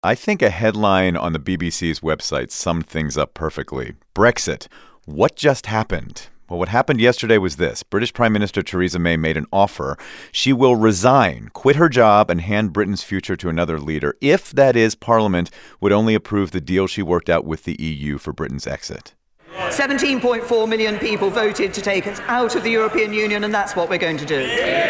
I think a headline on the BBC's website summed things up perfectly. Brexit. What just happened? Well, what happened yesterday was this. British Prime Minister Theresa May made an offer. She will resign, quit her job, and hand Britain's future to another leader if, that is, Parliament would only approve the deal she worked out with the EU for Britain's exit. 17.4 million people voted to take us out of the European Union, and that's what we're going to do.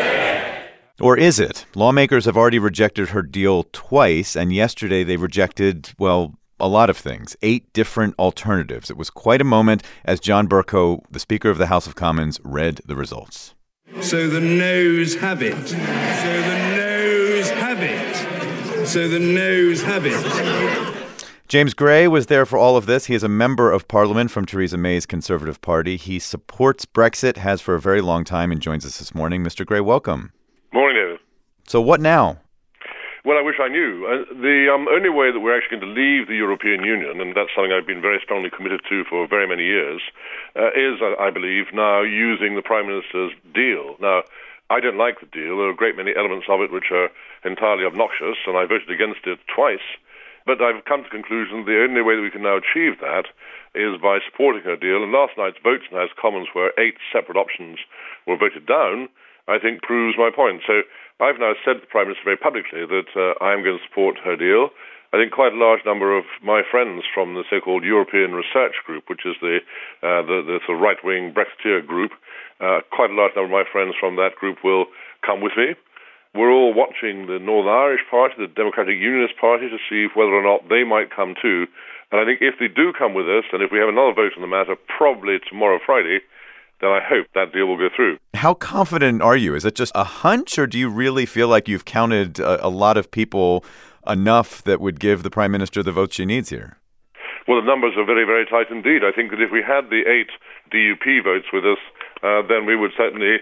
Or is it? Lawmakers have already rejected her deal twice, and yesterday they rejected, well, a lot of things, 8 different alternatives. It was quite a moment as John Bercow, the Speaker of the House of Commons, read the results. So the noes have it. So the noes have it. So the noes have it. James Gray was there for all of this. He is a member of Parliament from Theresa May's Conservative Party. He supports Brexit, has for a very long time, and joins us this morning. Mr. Gray, welcome. Morning, David. So what now? Well, I wish I knew. The only way that we're actually going to leave the European Union, and that's something I've been very strongly committed to for very many years, is, I believe, now using the Prime Minister's deal. Now, I don't like the deal. There are a great many elements of it which are entirely obnoxious, and I voted against it twice. But I've come to the conclusion the only way that we can now achieve that is by supporting her deal. And last night's votes in the House of Commons, where 8 separate options were voted down, I think proves my point. So I've now said to the Prime Minister very publicly that I am going to support her deal. I think quite a large number of my friends from the so-called European Research Group, which is the sort of right-wing Brexiteer group, quite a large number of my friends from that group will come with me. We're all watching the Northern Irish Party, the Democratic Unionist Party, to see whether or not they might come too. And I think if they do come with us, and if we have another vote on the matter, probably tomorrow, Friday, then I hope that deal will go through. How confident are you? Is it just a hunch, or do you really feel like you've counted a lot of people enough that would give the Prime Minister the votes she needs here? Well, the numbers are very, very tight indeed. I think that if we had the 8 DUP votes with us, then we would certainly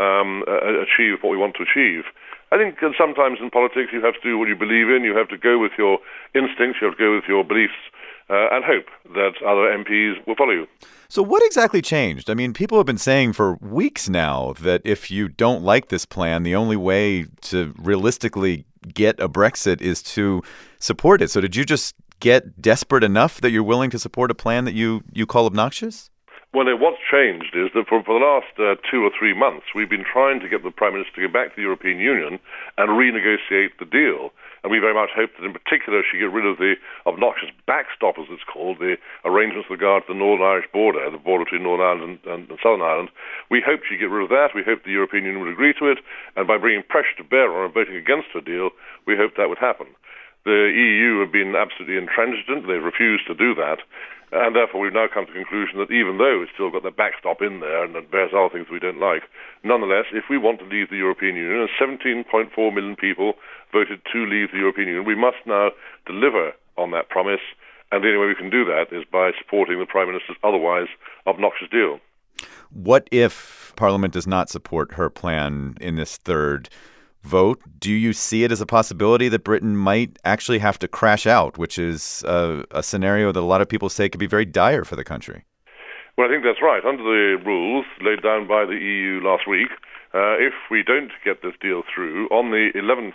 achieve what we want to achieve. I think sometimes in politics you have to do what you believe in. You have to go with your instincts. You have to go with your beliefs and hope that other MPs will follow you. So what exactly changed? I mean, people have been saying for weeks now that if you don't like this plan, the only way to realistically get a Brexit is to support it. So did you just get desperate enough that you're willing to support a plan that you call obnoxious? Well, what's changed is that for the last 2 or 3 months, we've been trying to get the Prime Minister to go back to the European Union and renegotiate the deal. And we very much hope that in particular she get rid of the obnoxious backstop, as it's called, the arrangements with regard to the Northern Irish border, the border between Northern Ireland and Southern Ireland. We hope she'd get rid of that. We hope the European Union would agree to it. And by bringing pressure to bear on her and voting against her deal, we hope that would happen. The EU have been absolutely intransigent. They've refused to do that. And therefore, we've now come to the conclusion that even though it's still got the backstop in there and various other things we don't like, nonetheless, if we want to leave the European Union, and 17.4 million people voted to leave the European Union, we must now deliver on that promise. And the only way we can do that is by supporting the Prime Minister's otherwise obnoxious deal. What if Parliament does not support her plan in this third vote? Do you see it as a possibility that Britain might actually have to crash out, which is a scenario that a lot of people say could be very dire for the country? Well, I think that's right. Under the rules laid down by the EU last week, if we don't get this deal through, on the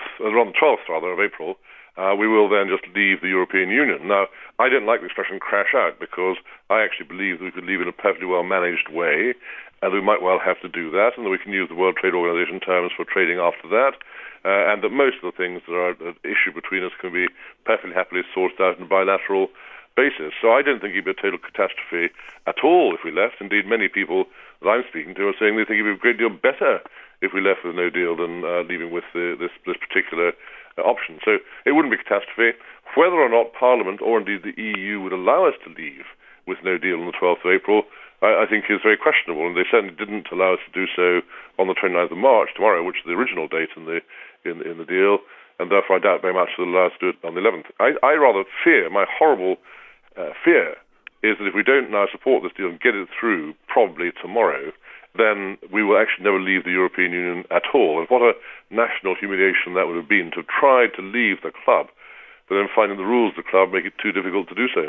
12th of April, we will then just leave the European Union. Now, I don't like the expression crash out because I actually believe that we could leave in a perfectly well-managed way, and we might well have to do that, and that we can use the World Trade Organization terms for trading after that, and that most of the things that are at issue between us can be perfectly happily sorted out on a bilateral basis. So I don't think it would be a total catastrophe at all if we left. Indeed, many people that I'm speaking to are saying they think it would be a great deal better if we left with no deal than leaving with this particular option. So it wouldn't be a catastrophe. Whether or not Parliament or indeed the EU would allow us to leave with no deal on the 12th of April, I think is very questionable, and they certainly didn't allow us to do so on the 29th of March, tomorrow, which is the original date in the deal, and therefore I doubt very much they'll allow us to do it on the 11th. I rather fear, my horrible fear, is that if we don't now support this deal and get it through probably tomorrow, then we will actually never leave the European Union at all. And what a national humiliation that would have been to have tried to leave the club, but then finding the rules of the club make it too difficult to do so.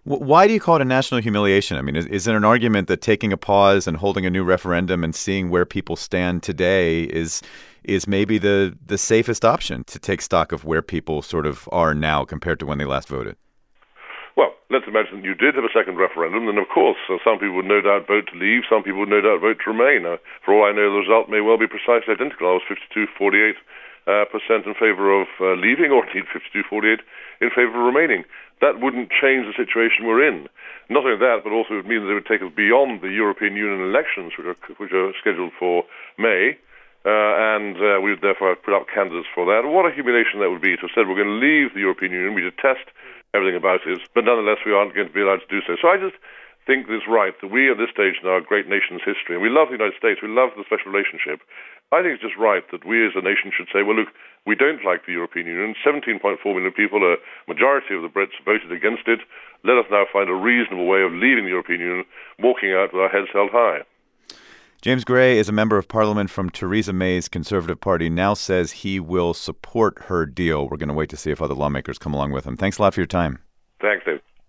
Why do you call it a national humiliation? I mean, is there an argument that taking a pause and holding a new referendum and seeing where people stand today is maybe the safest option to take stock of where people sort of are now compared to when they last voted? Well, let's imagine you did have a second referendum, then of course some people would no doubt vote to leave, some people would no doubt vote to remain. For all I know, the result may well be precisely identical. I was 52-48% in favour of leaving, or indeed 52-48% in favour of remaining. That wouldn't change the situation we're in. Not only that, but also it means it would take us beyond the European Union elections, which are scheduled for May, and we would therefore put up candidates for that. What a humiliation that would be to have said we're going to leave the European Union, we detest everything about it, but nonetheless we aren't going to be allowed to do so. So I just think it's right that we, at this stage in our great nation's history, and we love the United States, we love the special relationship, I think it's just right that we as a nation should say, well, look, we don't like the European Union. 17.4 million people, a majority of the Brits, voted against it. Let us now find a reasonable way of leaving the European Union, walking out with our heads held high. James Gray is a member of parliament from Theresa May's Conservative Party, now says he will support her deal. We're going to wait to see if other lawmakers come along with him. Thanks a lot for your time. Thanks, Dave.